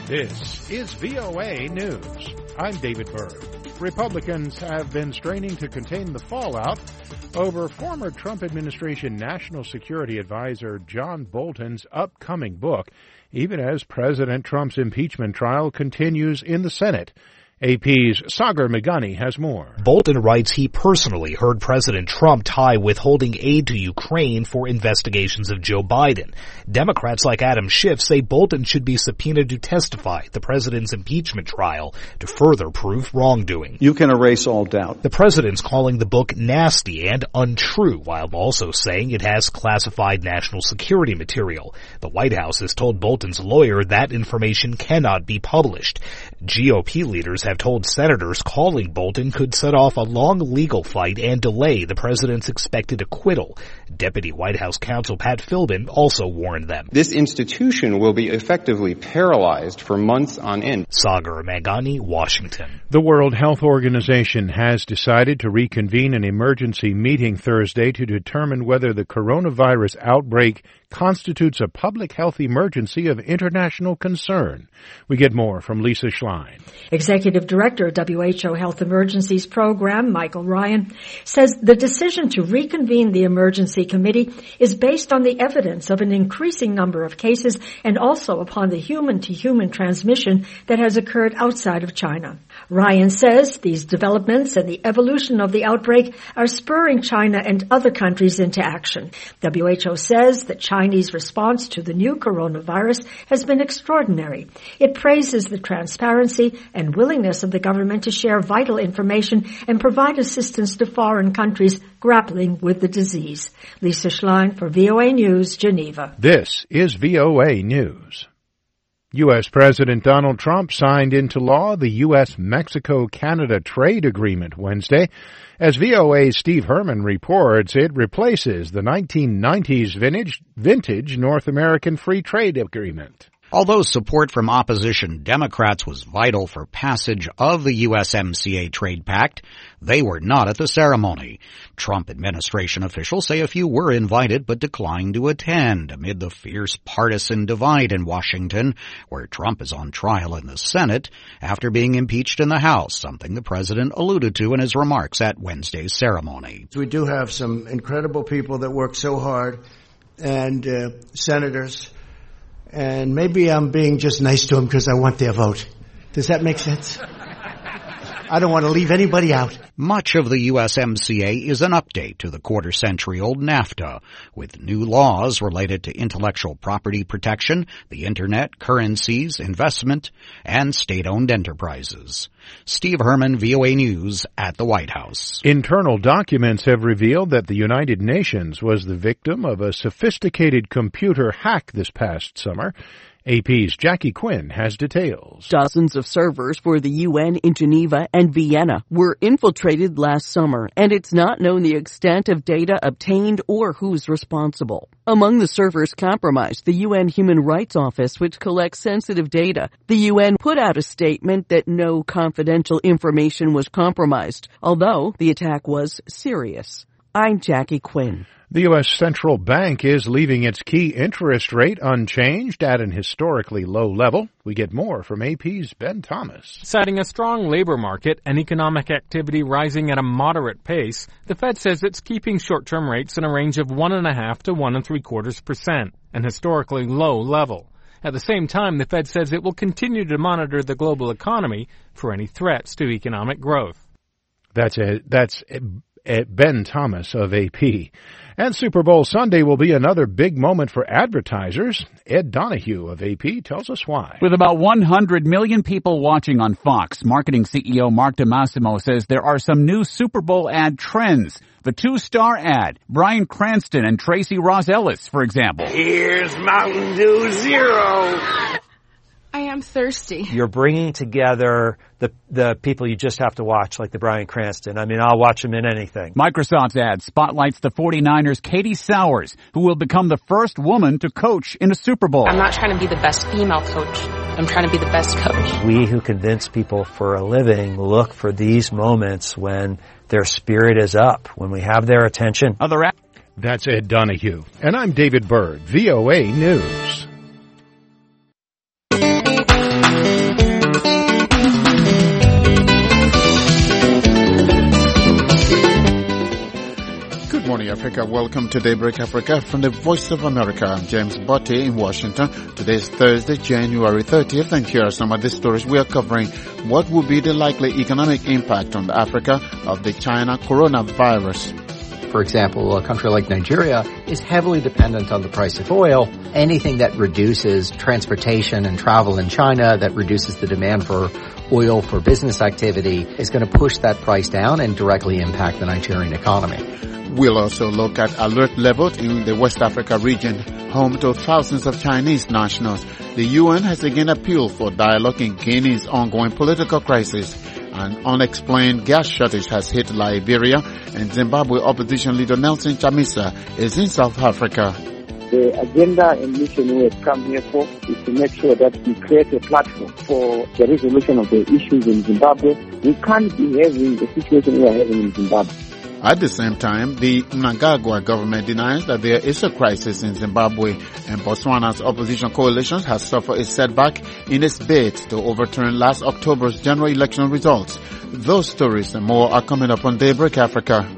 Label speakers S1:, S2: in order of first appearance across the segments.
S1: This is VOA News. I'm David Byrd. Republicans have been straining to contain the fallout over former Trump administration National Security Advisor John Bolton's upcoming book, even as President Trump's impeachment trial continues in the Senate. AP's Sagar Meghani has more.
S2: Bolton writes he personally heard President Trump tie withholding aid to Ukraine for investigations of Joe Biden. Democrats like Adam Schiff say Bolton should be subpoenaed to testify at the president's impeachment trial to further prove wrongdoing.
S3: You can erase all doubt.
S2: The president's calling the book nasty and untrue, while also saying it has classified national security material. The White House has told Bolton's lawyer that information cannot be published. GOP leaders have told senators calling Bolton could set off a long legal fight and delay the president's expected acquittal. Deputy White House counsel Pat Philbin also warned them.
S4: This institution will be effectively paralyzed for months on end.
S2: Sagar Meghani, Washington.
S1: The World Health Organization has decided to reconvene an emergency meeting Thursday to determine whether the coronavirus outbreak constitutes a public health emergency of international concern. We get more from Lisa Schlein.
S5: Executive Director of WHO Health Emergencies Program, Michael Ryan, says the decision to reconvene the emergency committee is based on the evidence of an increasing number of cases and also upon the human-to-human transmission that has occurred outside of China. Ryan says these developments and the evolution of the outbreak are spurring China and other countries into action. WHO says that Chinese response to the new coronavirus has been extraordinary. It praises the transparency and willingness of the government to share vital information and provide assistance to foreign countries grappling with the disease. Lisa Schlein for VOA News, Geneva.
S1: This is VOA News. U.S. President Donald Trump signed into law the U.S.-Mexico-Canada trade agreement Wednesday. As VOA's Steve Herman reports, it replaces the 1990s vintage North American Free Trade Agreement.
S6: Although support from opposition Democrats was vital for passage of the USMCA trade pact, they were not at the ceremony. Trump administration officials say a few were invited but declined to attend amid the fierce partisan divide in Washington, where Trump is on trial in the Senate after being impeached in the House, something the president alluded to in his remarks at Wednesday's ceremony.
S7: We do have some incredible people that work so hard, and senators. And maybe I'm being just nice to them because I want their vote. Does that make sense? I don't want to leave anybody out.
S6: Much of the USMCA is an update to the quarter-century-old NAFTA, with new laws related to intellectual property protection, the Internet, currencies, investment, and state-owned enterprises. Steve Herman, VOA News, at the White House.
S1: Internal documents have revealed that the United Nations was the victim of a sophisticated computer hack this past summer. AP's Jackie Quinn has details.
S8: Dozens of servers for the UN in Geneva and Vienna were infiltrated last summer, and it's not known the extent of data obtained or who's responsible. Among the servers compromised, the UN Human Rights Office, which collects sensitive data. The UN put out a statement that no confidential information was compromised, although the attack was serious. I'm Jackie Quinn.
S1: The U.S. Central Bank is leaving its key interest rate unchanged at an historically low level. We get more from AP's Ben Thomas.
S9: Citing a strong labor market and economic activity rising at a moderate pace, the Fed says it's keeping short-term rates in a range of 1.5% to 1.75%, an historically low level. At the same time, the Fed says it will continue to monitor the global economy for any threats to economic growth.
S1: That's Ben Thomas of AP. And Super Bowl Sunday will be another big moment for advertisers. Ed Donahue of AP tells us why.
S10: With about 100 million people watching on Fox, marketing CEO Mark DeMassimo says there are some new Super Bowl ad trends. The two-star ad, Bryan Cranston and Tracy Ross Ellis, for example.
S11: Here's Mountain Dew Zero.
S12: I am thirsty.
S13: You're bringing together the people you just have to watch, like the Bryan Cranston. I mean, I'll watch him in anything.
S10: Microsoft's ad spotlights the 49ers' Katie Sowers, who will become the first woman to coach in a Super Bowl.
S12: I'm not trying to be the best female coach. I'm trying to be the best coach.
S13: We who convince people for a living look for these moments when their spirit is up, when we have their attention.
S1: That's Ed Donahue. And I'm David Byrd, VOA News.
S3: Africa. Welcome to Daybreak Africa from the Voice of America. I'm James Botti in Washington. Today is Thursday, January 30th, and here are some of the stories we are covering. What will be the likely economic impact on Africa of the China coronavirus?
S14: For example, a country like Nigeria is heavily dependent on the price of oil. Anything that reduces transportation and travel in China, that reduces the demand for oil for business activity, is going to push that price down and directly impact the Nigerian economy.
S3: We'll also look at alert levels in the West Africa region, home to thousands of Chinese nationals. The UN has again appealed for dialogue in Guinea's ongoing political crisis. An unexplained gas shortage has hit Liberia, and Zimbabwe opposition leader Nelson Chamisa is in South Africa.
S15: The agenda and mission we have come here for is to make sure that we create a platform for the resolution of the issues in Zimbabwe. We can't be having the situation we are having in Zimbabwe.
S3: At the same time, the Mnangagwa government denies that there is a crisis in Zimbabwe, and Botswana's opposition coalition has suffered a setback in its bid to overturn last October's general election results. Those stories and more are coming up on Daybreak Africa.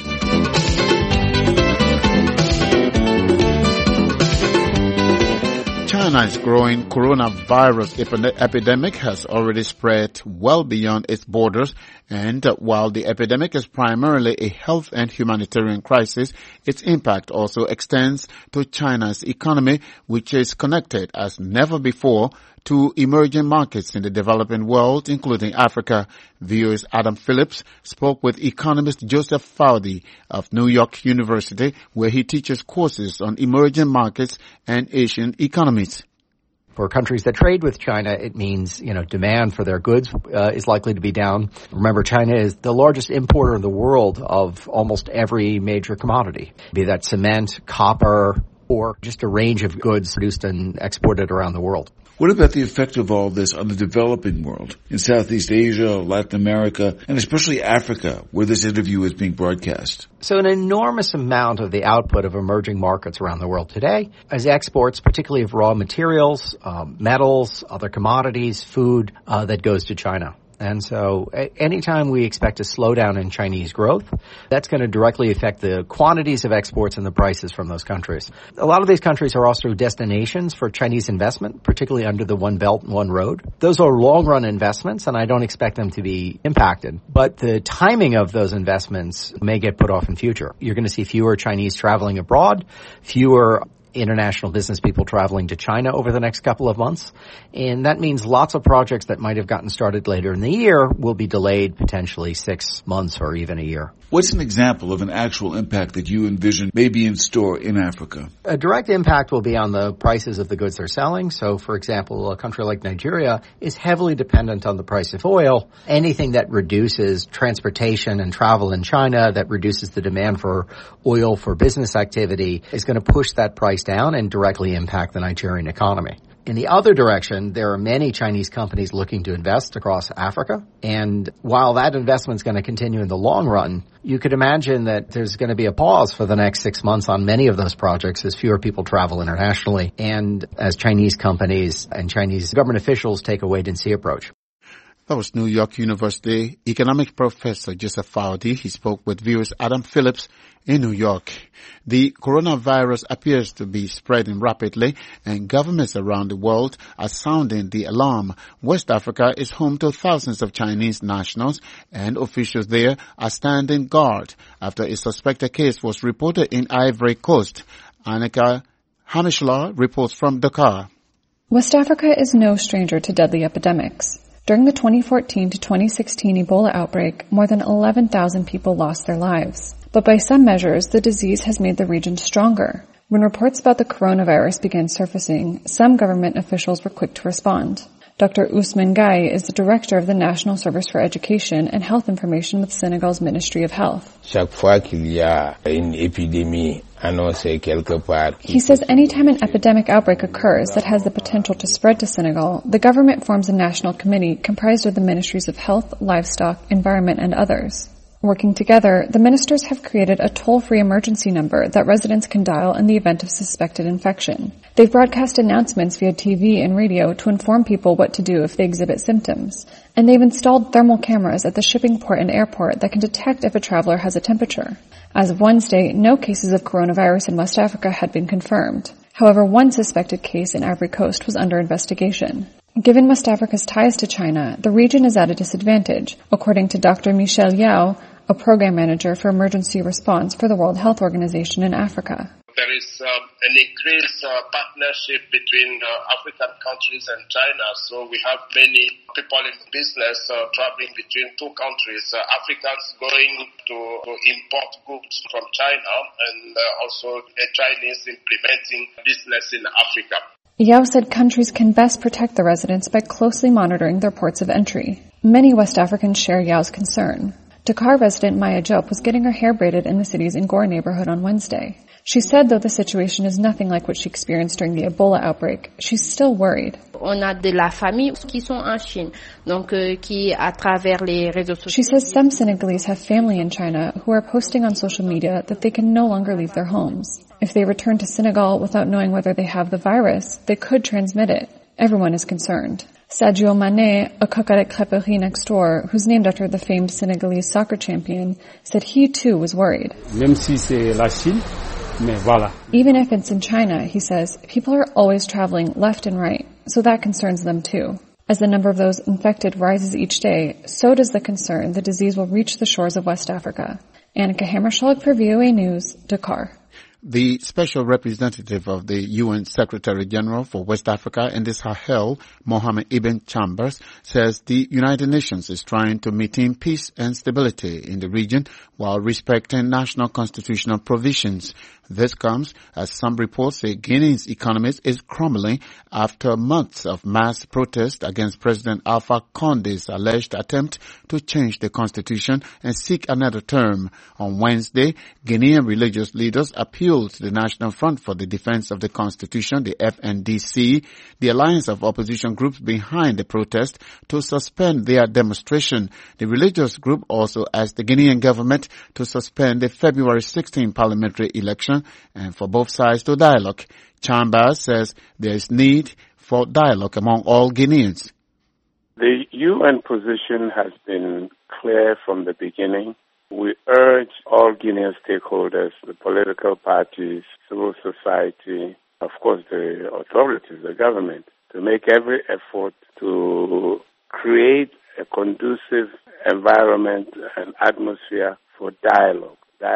S3: China's growing coronavirus epidemic has already spread well beyond its borders, and while the epidemic is primarily a health and humanitarian crisis, its impact also extends to China's economy, which is connected as never before to emerging markets in the developing world, including Africa. VOA's Adam Phillips spoke with economist Joseph Faude of New York University, where he teaches courses on emerging markets and Asian economies.
S14: For countries that trade with China, it means, demand for their goods is likely to be down. Remember, China is the largest importer in the world of almost every major commodity, be that cement, copper, or just a range of goods produced and exported around the world.
S16: What about the effect of all this on the developing world, in Southeast Asia, Latin America, and especially Africa, where this interview is being broadcast?
S14: So an enormous amount of the output of emerging markets around the world today is exports, particularly of raw materials, metals, other commodities, food, that goes to China. And so anytime we expect a slowdown in Chinese growth, that's going to directly affect the quantities of exports and the prices from those countries. A lot of these countries are also destinations for Chinese investment, particularly under the One Belt and One Road. Those are long-run investments, and I don't expect them to be impacted. But the timing of those investments may get put off in future. You're going to see fewer Chinese traveling abroad, fewer international business people traveling to China over the next couple of months. And that means lots of projects that might have gotten started later in the year will be delayed potentially 6 months or even a year.
S16: What's an example of an actual impact that you envision may be in store in Africa?
S14: A direct impact will be on the prices of the goods they're selling. So, for example, a country like Nigeria is heavily dependent on the price of oil. Anything that reduces transportation and travel in China, that reduces the demand for oil for business activity, is going to push that price down and directly impact the Nigerian economy. In the other direction, there are many Chinese companies looking to invest across Africa. And while that investment is going to continue in the long run, you could imagine that there's going to be a pause for the next 6 months on many of those projects as fewer people travel internationally and as Chinese companies and Chinese government officials take a wait-and-see approach.
S3: That was New York University economics professor Joseph Faude. He spoke with VOA's Adam Phillips in New York. The coronavirus appears to be spreading rapidly, and governments around the world are sounding the alarm. West Africa is home to thousands of Chinese nationals, and officials there are standing guard after a suspected case was reported in Ivory Coast. Annika Hamishla reports from Dakar.
S17: West Africa is no stranger to deadly epidemics. During the 2014 to 2016 Ebola outbreak, more than 11,000 people lost their lives. But by some measures, the disease has made the region stronger. When reports about the coronavirus began surfacing, some government officials were quick to respond. Dr. Ousmane Gaye is the director of the National Service for Education and Health Information with Senegal's Ministry of Health. He says anytime an epidemic outbreak occurs that has the potential to spread to Senegal, the government forms a national committee comprised of the Ministries of Health, Livestock, Environment, and others. Working together, the ministers have created a toll-free emergency number that residents can dial in the event of suspected infection. They've broadcast announcements via TV and radio to inform people what to do if they exhibit symptoms. And they've installed thermal cameras at the shipping port and airport that can detect if a traveler has a temperature. As of Wednesday, no cases of coronavirus in West Africa had been confirmed. However, one suspected case in Ivory Coast was under investigation. Given West Africa's ties to China, the region is at a disadvantage, according to Dr. Michel Yao, a program manager for emergency response for the World Health Organization in Africa.
S18: There is an increased partnership between African countries and China. So we have many people in business traveling between two countries. Africans going to import goods from China and also Chinese implementing business in Africa.
S17: Yao said countries can best protect the residents by closely monitoring their ports of entry. Many West Africans share Yao's concern. Dakar resident Maya Diop was getting her hair braided in the city's Ngor neighborhood on Wednesday. She said though the situation is nothing like what she experienced during the Ebola outbreak, she's still worried. She says some Senegalese have family in China who are posting on social media that they can no longer leave their homes. If they return to Senegal without knowing whether they have the virus, they could transmit it. Everyone is concerned. Sadio Mané, a cook at Crêperie next door, who's named after the famed Senegalese soccer champion, said he too was worried. Even if it's in China, he says, people are always traveling left and right, so that concerns them too. As the number of those infected rises each day, so does the concern the disease will reach the shores of West Africa. Annika Hammerschlag for VOA News, Dakar.
S3: The special representative of the UN Secretary General for West Africa and the Sahel, Mohamed Ibn Chambers, says the United Nations is trying to maintain peace and stability in the region while respecting national constitutional provisions. This comes as some reports say Guinea's economy is crumbling after months of mass protest against President Alpha Conde's alleged attempt to change the constitution and seek another term. On Wednesday, Guinean religious leaders appealed to the National Front for the Defense of the Constitution, the FNDC, the alliance of opposition groups behind the protest, to suspend their demonstration. The religious group also asked the Guinean government to suspend the February 16 parliamentary election and for both sides to dialogue. Chambers says there is need for dialogue among all Guineans.
S19: The UN position has been clear from the beginning. We urge all Guinean stakeholders, the political parties, civil society, of course the authorities, the government, to make every effort to create a conducive environment and atmosphere for dialogue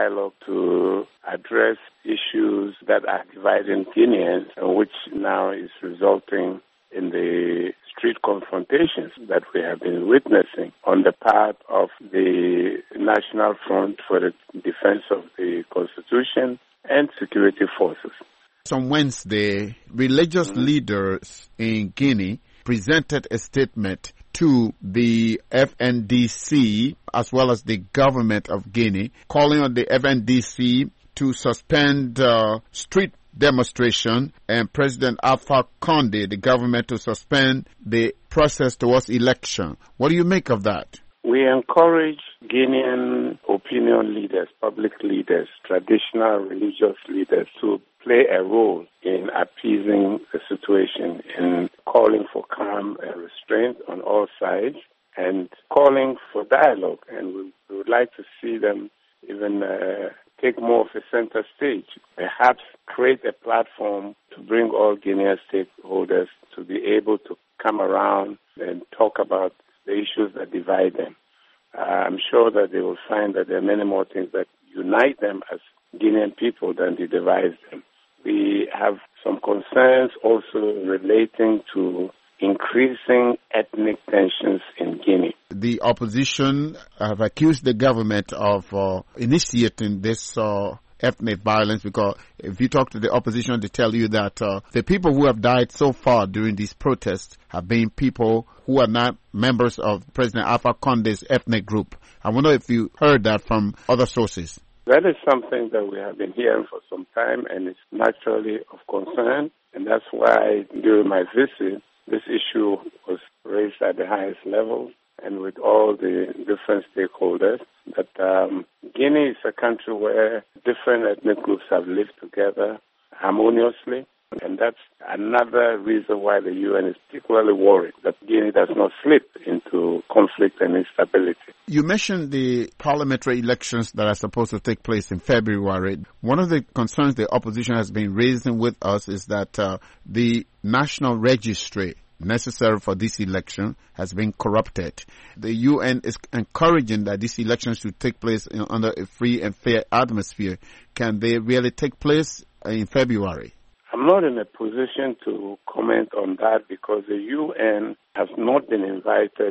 S19: to address issues that are dividing Guineans and which now is resulting in the street confrontations that we have been witnessing on the part of the National Front for the Defense of the Constitution and security forces.
S3: On Wednesday, religious leaders in Guinea presented a statement to the FNDC as well as the government of Guinea, calling on the FNDC to suspend street demonstration and President Alpha Conde, the government, to suspend the process towards election. What do you make of that?
S19: We encourage Guinean opinion leaders, public leaders, traditional religious leaders to play a role in appeasing the situation, in calling for calm and restraint on all sides, and calling for dialogue. And we would like to see them even take more of a center stage, perhaps create a platform to bring all Guinean stakeholders to be able to come around and talk about the issues that divide them. I'm sure that they will find that there are many more things that unite them as Guinean people than they divide them. We have some concerns also relating to increasing ethnic tensions in Guinea.
S3: The opposition have accused the government of initiating this ethnic violence, because if you talk to the opposition, they tell you that the people who have died so far during these protests have been people who are not members of President Alpha Conde's ethnic group. I wonder if you heard that from other sources.
S19: That is something that we have been hearing for some time, and it's naturally of concern, and that's why during my visit, this issue was raised at the highest level, and with all the different stakeholders that Guinea is a country where different ethnic groups have lived together harmoniously. And that's another reason why the UN is particularly worried that Guinea does not slip into conflict and instability.
S3: You mentioned the parliamentary elections that are supposed to take place in February. One of the concerns the opposition has been raising with us is that the national registry necessary for this election has been corrupted. The UN is encouraging that these elections should take place under a free and fair atmosphere. Can they really take place in February?
S19: I'm not in a position to comment on that because the UN has not been invited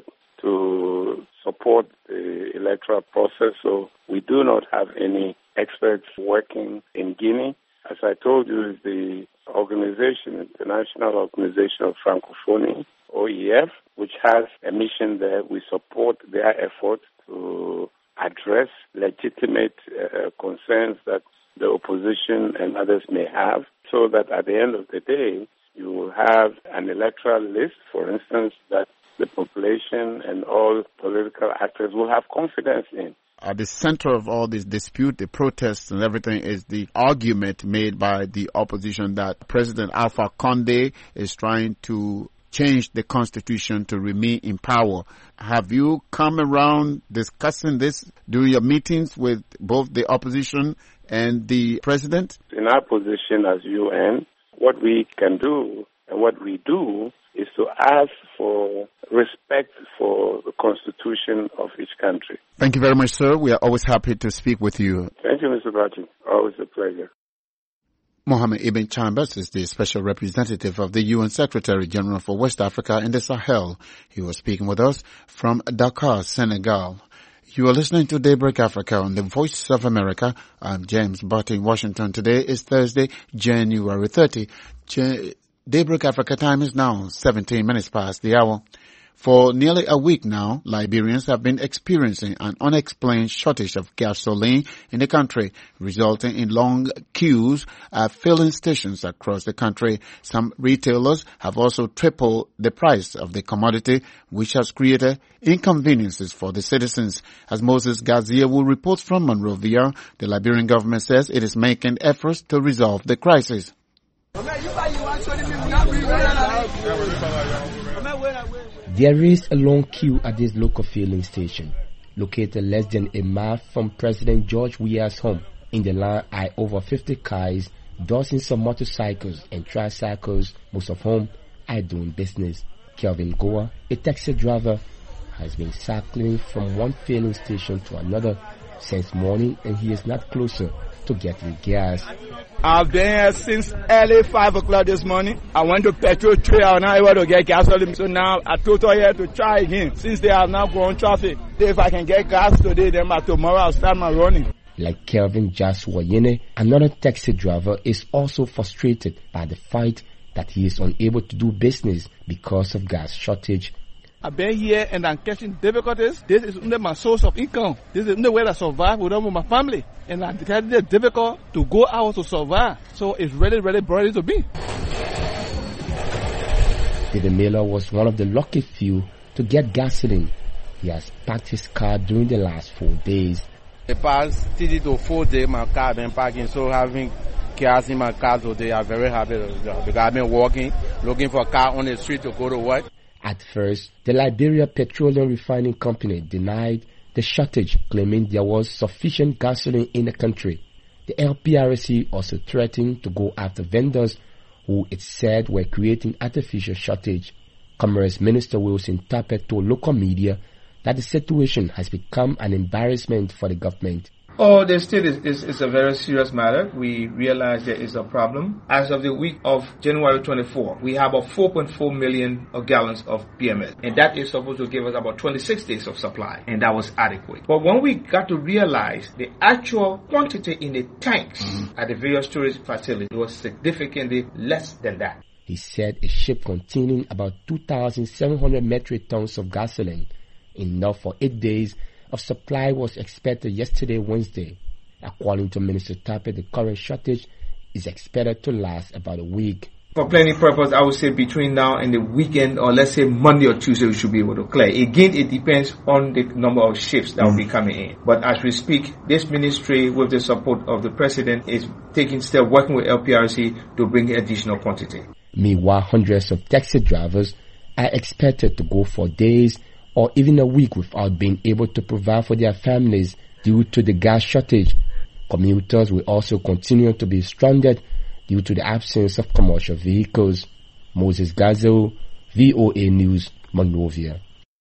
S19: to support the electoral process, so we do not have any experts working in Guinea. As I told you, it's the organization, International Organization of Francophonie, OEF, which has a mission there. We support their efforts to address legitimate concerns that the opposition and others may have, so that at the end of the day, you will have an electoral list, for instance, that the population and all political actors will have confidence in.
S3: At the center of all this dispute, the protests and everything is the argument made by the opposition that President Alpha Condé is trying to change the constitution to remain in power. Have you come around discussing this during your meetings with both the opposition and the president?
S19: In our position as UN, what we can do and what we do is to ask for respect for the constitution of each country.
S3: Thank you very much, sir. We are always happy to speak with you.
S19: Thank you, Mr. Brachi. Always a pleasure.
S3: Mohamed Ibn Chambers is the special representative of the UN Secretary General for West Africa and the Sahel. He was speaking with us from Dakar, Senegal. You are listening to Daybreak Africa on the Voice of America. I'm James Butt in Washington. Today is Thursday, January 30. Daybreak Africa time is now 17 minutes past the hour. For nearly a week now, Liberians have been experiencing an unexplained shortage of gasoline in the country, resulting in long queues at filling stations across the country. Some retailers have also tripled the price of the commodity, which has created inconveniences for the citizens. As Moses Gazia will report from Monrovia, the Liberian government says it is making efforts to resolve the crisis.
S20: There is a long queue at this local filling station, located less than a mile from President George Weah's home. In the line are over 50 cars, dozens of motorcycles and tricycles, most of whom are doing business. Kelvin Goa, a taxi driver, has been cycling from one filling station to another since morning, and he is not closer to getting gas.
S21: I've been here since early 5 o'clock this morning. I went to petrol trade. I was not able to get gasoline. So now I told her here to try again. Since they have now grown traffic, if I can get gas today, then by tomorrow I'll start my running.
S20: Like Kelvin Joshua Yene, another taxi driver is also frustrated by the fact that he is unable to do business because of gas shortage.
S21: I've been here and I'm catching difficulties. This is under my source of income. This is the way I survive with my family. And I find it difficult to go out to survive. So it's really, really burning to me.
S20: David Miller was one of the lucky few to get gasoline. He has packed his car during the last 4 days.
S21: The past 3 to 4 days, my car has been parking. So having gas in my car today, I'm very happy because I've been walking, looking for a car on the street to go to work.
S20: At first, the Liberia Petroleum Refining Company denied the shortage, claiming there was sufficient gasoline in the country. The LPRC also threatened to go after vendors who it said were creating artificial shortage. Commerce Minister Wilson Tappet told local media that the situation has become an embarrassment for the government.
S22: Oh, the state is a very serious matter. We realize there is a problem. As of the week of January 24, we have about 4.4 million gallons of PMS. And that is supposed to give us about 26 days of supply. And that was adequate. But when we got to realize the actual quantity in the tanks at the various storage facilities, it was significantly less than that.
S20: He said a ship containing about 2,700 metric tons of gasoline, enough for 8 days, of supply was expected yesterday, Wednesday. According to Minister Tappet, the current shortage is expected to last about a week.
S22: For planning purpose, I would say between now and the weekend, or let's say Monday or Tuesday, we should be able to clear. Again, it depends on the number of ships that will be coming in. But as we speak, this ministry, with the support of the president, is taking steps, working with LPRC to bring additional quantity.
S20: Meanwhile, hundreds of taxi drivers are expected to go for days or even a week without being able to provide for their families due to the gas shortage. Commuters will also continue to be stranded due to the absence of commercial vehicles. Moses Gazo, VOA News, Monrovia.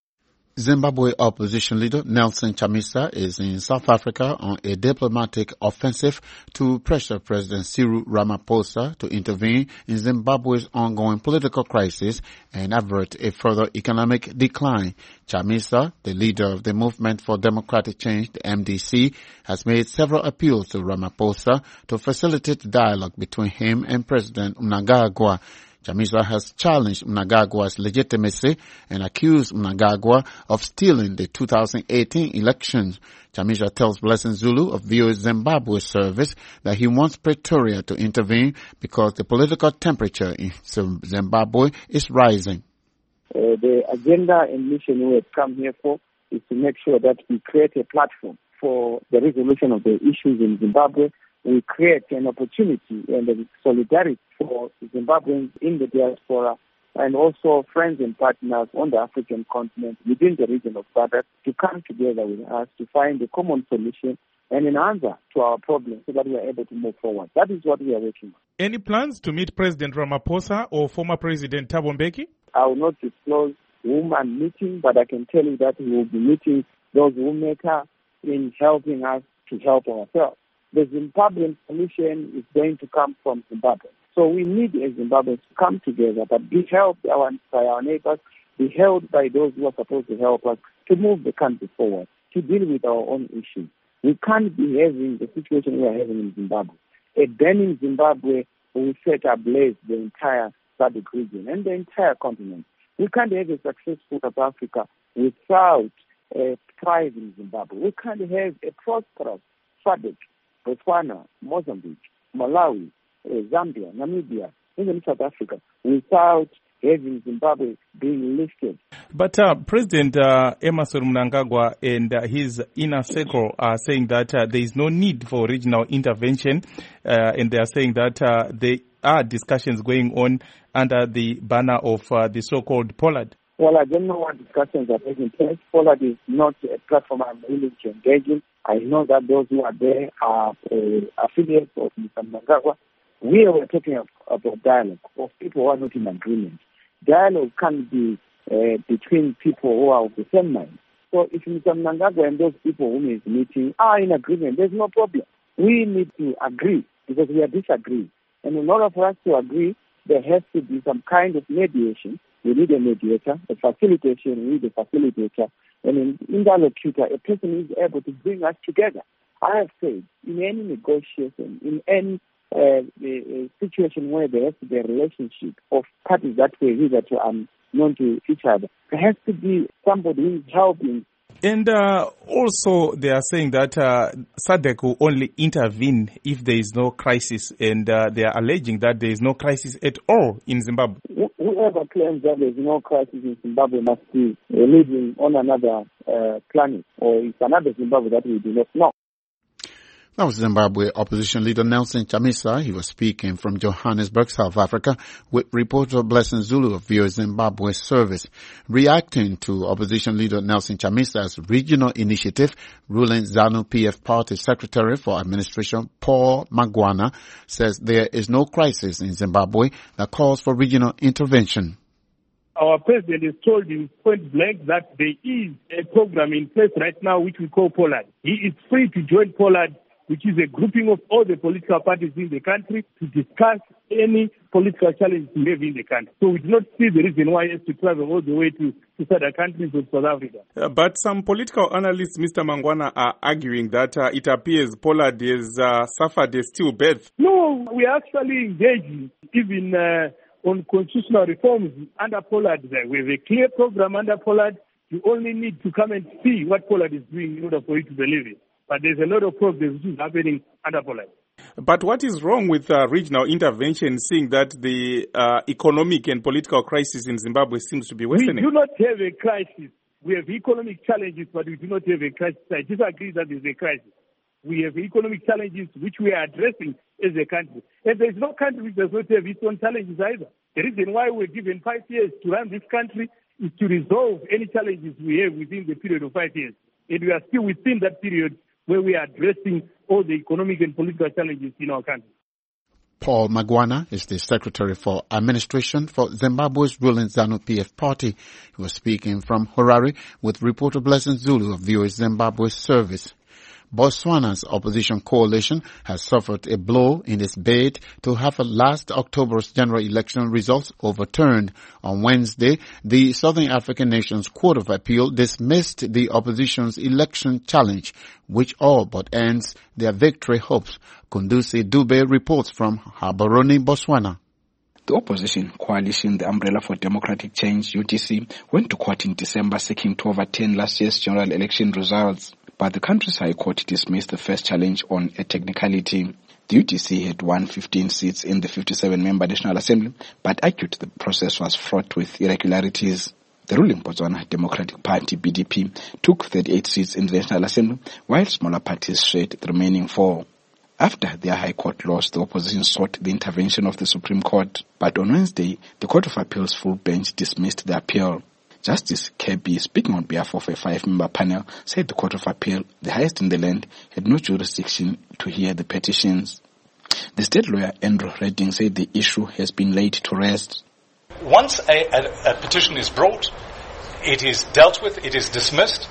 S3: Zimbabwe opposition leader Nelson Chamisa is in South Africa on a diplomatic offensive to pressure President Cyril Ramaphosa to intervene in Zimbabwe's ongoing political crisis and avert a further economic decline. Chamisa, the leader of the Movement for Democratic Change, the MDC, has made several appeals to Ramaphosa to facilitate dialogue between him and President Mnangagwa. Chamisa has challenged Mnangagwa's legitimacy and accused Mnangagwa of stealing the 2018 elections. Chamisa tells Blessing Zulu of VOA Zimbabwe service that he wants Pretoria to intervene because the political temperature in Zimbabwe is rising.
S15: The agenda and mission we have come here for is to make sure that we create a platform for the resolution of the issues in Zimbabwe. We create an opportunity and a solidarity for Zimbabweans in the diaspora and also friends and partners on the African continent within the region of SADC to come together with us to find a common solution and an answer to our problems so that we are able to move forward. That is what we are working on.
S2: Any plans to meet President Ramaphosa or former President Thabo Mbeki?
S15: I will not disclose whom I'm meeting, but I can tell you that we will be meeting those who matter in helping us to help ourselves. The Zimbabwean solution is going to come from Zimbabwe. So we need as Zimbabweans to come together, but be helped by our neighbors, be held by those who are supposed to help us to move the country forward, to deal with our own issues. We can't be having the situation we are having in Zimbabwe. A burning Zimbabwe will set ablaze the entire SADC region and the entire continent. We can't have a successful South Africa without a thriving Zimbabwe. We can't have a prosperous SADC, Botswana, Mozambique, Malawi, Zambia, Namibia, even South Africa, without having Zimbabwe being lifted.
S2: But President Emmerson Mnangagwa and his inner circle are saying that there is no need for regional intervention, and they are saying that there are discussions going on under the banner of the so-called Pollard.
S15: Well, I don't know what discussions are taking place. Pollard is not a platform I'm willing to engage in. I know that those who are there are affiliates of Mr. Mnangagwa. We were talking about dialogue of people who are not in agreement. Dialogue can be between people who are of the same mind. So if Mr. Mnangagwa and those people whom he is meeting are in agreement, there's no problem. We need to agree because we are disagreeing. And in order for us to agree, there has to be some kind of mediation. We need a mediator, a facilitation, we need a facilitator, and an interlocutor, a person who is able to bring us together. I have said, in any negotiation, in any situation where there has to be a relationship of parties that were hitherto known to each other, there has to be somebody who is helping.
S2: And also they are saying that SADC will only intervene if there is no crisis, and they are alleging that there is no crisis at all in Zimbabwe.
S15: Whoever claims that there is no crisis in Zimbabwe must be living on another planet, or it's another Zimbabwe that we do not know.
S3: That was Zimbabwe opposition leader Nelson Chamisa. He was speaking from Johannesburg, South Africa, with reporter Blessing Zulu of VOA Zimbabwe service. Reacting to opposition leader Nelson Chamisa's regional initiative, ruling ZANU-PF party secretary for administration Paul Magwana says there is no crisis in Zimbabwe that calls for regional intervention.
S4: Our president has told him point blank that there is a program in place right now which we call Pollard. He is free to join Pollard, which is a grouping of all the political parties in the country to discuss any political challenge we have in the country. So we do not see the reason why he has to travel all the way to other countries of South Africa.
S2: But some political analysts, Mr. Mangwana, are arguing that it appears Pollard has suffered a stillbirth.
S4: No, we are actually engaging even on constitutional reforms under Pollard. We have a clear program under Pollard. You only need to come and see what Pollard is doing in order for you to believe it. But there's a lot of progress which is happening under Pollard.
S2: But what is wrong with regional intervention, seeing that the economic and political crisis in Zimbabwe seems to be worsening?
S4: We do not have a crisis. We have economic challenges, but we do not have a crisis. I disagree that there is a crisis. We have economic challenges which we are addressing as a country. And there is no country which does not have its own challenges either. The reason why we're given 5 years to run this country is to resolve any challenges we have within the period of 5 years. And we are still within that period where we are addressing all the economic and political challenges in our country.
S3: Paul Magwana is the Secretary for Administration for Zimbabwe's ruling ZANU-PF party. He was speaking from Harare with reporter Blessing Zulu of VOA Zimbabwe service. Botswana's opposition coalition has suffered a blow in its bid to have last October's general election results overturned. On Wednesday, the Southern African Nations Court of Appeal dismissed the opposition's election challenge, which all but ends their victory hopes. Kundusi Dube reports from Gaborone, Botswana.
S5: The opposition coalition, the Umbrella for Democratic Change, UDC, went to court in December seeking to overturn last year's general election results. But the country's High Court dismissed the first challenge on a technicality. The UDC had won 15 seats in the 57-member National Assembly, but argued the process was fraught with irregularities. The ruling Botswana Democratic Party, BDP, took 38 seats in the National Assembly, while smaller parties shared the remaining 4. After their High Court loss, the opposition sought the intervention of the Supreme Court. But on Wednesday, the Court of Appeal's full bench dismissed the appeal. Justice Kirby, speaking on behalf of a 5-member panel, said the Court of Appeal, the highest in the land, had no jurisdiction to hear the petitions. The state lawyer Andrew Redding said the issue has been laid to rest.
S7: Once a petition is brought, it is dealt with, it is dismissed,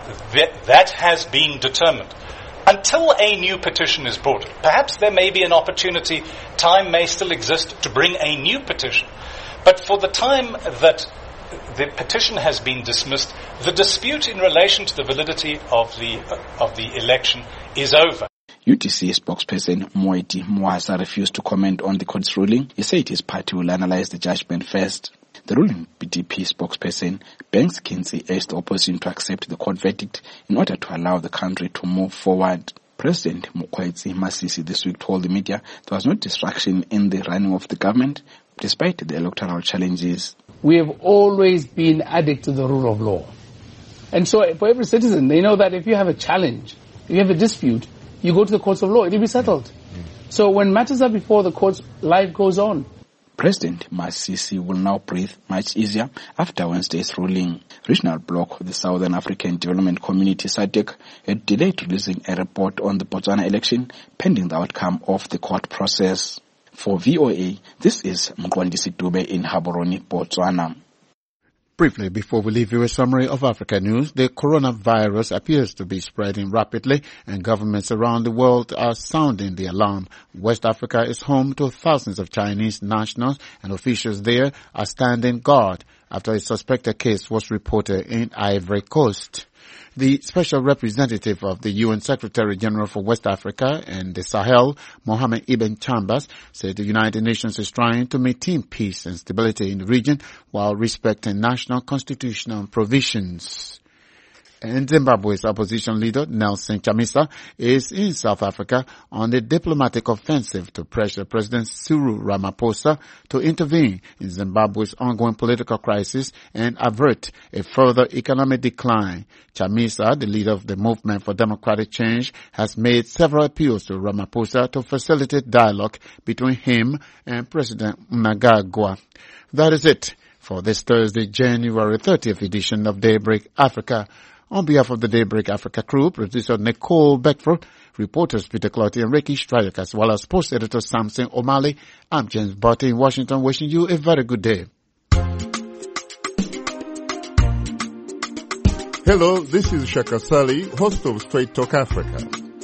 S7: that has been determined. Until a new petition is brought, perhaps there may be an opportunity, time may still exist to bring a new petition. But for the time that the petition has been dismissed, the dispute in relation to the validity of the election is over.
S5: UDC spokesperson Moeti Mwasa refused to comment on the court's ruling. He said his party will analyze the judgment first. The ruling BDP spokesperson Banks Kinsey urged the opposition to accept the court verdict in order to allow the country to move forward. President Mokgweetsi Masisi this week told the media there was no distraction in the running of the government despite the electoral challenges.
S23: We have always been addicted to the rule of law. And so for every citizen, they know that if you have a challenge, if you have a dispute, you go to the courts of law, it will be settled. So when matters are before the courts, life goes on.
S5: President Masisi will now breathe much easier after Wednesday's ruling. Regional bloc of the Southern African Development Community SADC had delayed releasing a report on the Botswana election pending the outcome of the court process. For VOA, this is Mqondisi Dube in Gaborone, Botswana.
S3: Briefly, before we leave you a summary of Africa news, the coronavirus appears to be spreading rapidly and governments around the world are sounding the alarm. West Africa is home to thousands of Chinese nationals and officials there are standing guard after a suspected case was reported in Ivory Coast. The special representative of the UN Secretary General for West Africa and the Sahel, Mohamed Ibn Chambers, said the United Nations is trying to maintain peace and stability in the region while respecting national constitutional provisions. And Zimbabwe's opposition leader, Nelson Chamisa, is in South Africa on the diplomatic offensive to pressure President Cyril Ramaphosa to intervene in Zimbabwe's ongoing political crisis and avert a further economic decline. Chamisa, the leader of the Movement for Democratic Change, has made several appeals to Ramaphosa to facilitate dialogue between him and President Mnangagwa. That is it for this Thursday, January 30th edition of Daybreak Africa. On behalf of the Daybreak Africa crew, producer Nicole Beckford, reporters Peter Clotty and Ricky Stryk, as well as post editor Samson O'Malley, I'm James Barty in Washington, wishing you a very good day.
S24: Hello, this is Shaka Sali, host of Straight Talk Africa.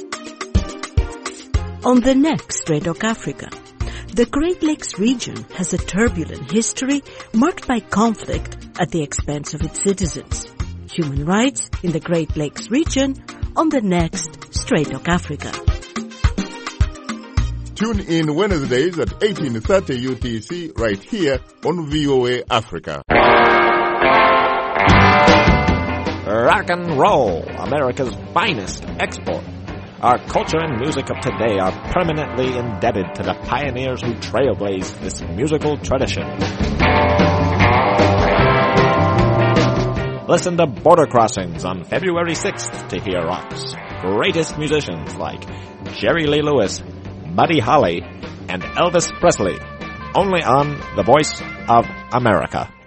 S25: On the next Straight Talk Africa, the Great Lakes region has a turbulent history marked by conflict at the expense of its citizens. Human rights in the Great Lakes region on the next Straight Talk Africa.
S24: Tune in Wednesdays at 18:30 UTC right here on VOA Africa.
S26: Rock and roll, America's finest export.
S6: Our culture and music of today are permanently indebted to the pioneers who trailblazed this musical tradition. Listen to Border Crossings on February 6th to hear rock's greatest musicians like Jerry Lee Lewis, Buddy Holly, and Elvis Presley, only on The Voice of America.